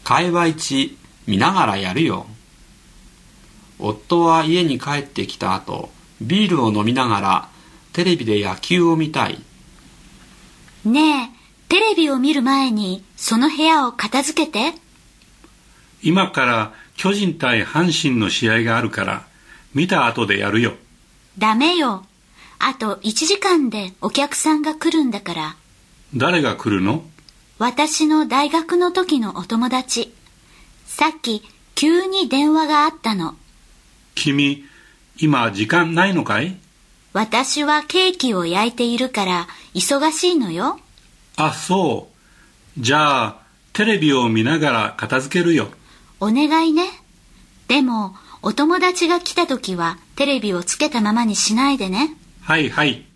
会話1、見ながらやるよ。夫は家に帰ってきた後、ビールを飲みながらテレビで野球を見たい。 ねえ、テレビを見る前にその部屋を片付けて。 今から巨人対阪神の試合があるから見た後でやるよ。 ダメよ。あと1時間でお客さんが来るんだから。 誰が来るの？ 私の大学の時のお友達。さっき急に電話があったの。 君、今時間ないのかい？ 私はケーキを焼いているから忙しいのよ。 あ、そう。じゃあテレビを見ながら片付けるよ。 お願いね。でもお友達が来た時はテレビをつけたままにしないでね。 はいはい。